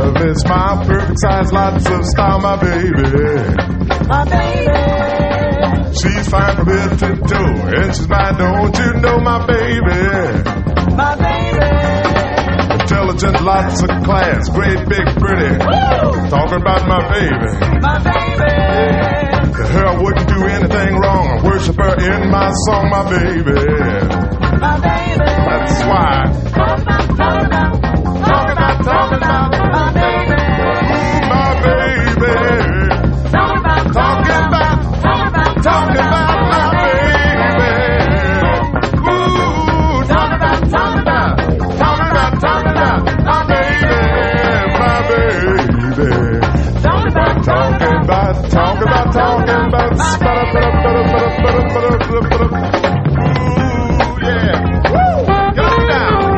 lovely smile, perfect size, lots of style, my baby. My baby. She's fine from head to toe, and she's mine, don't you know, my baby. My baby. Intelligent, lots of class, great, big, pretty. Woo! Talking about my baby. My baby. To her I wouldn't do anything wrong. I worship her in my song, my baby. My baby. That's why. Talk about my baby. Ooh, my baby. Talking about my baby. Ooh, talking about my baby, my baby. Talking about. Ooh, yeah. Woo, get on down.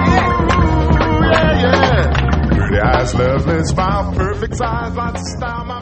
Lovely smile, perfect size, lots of style.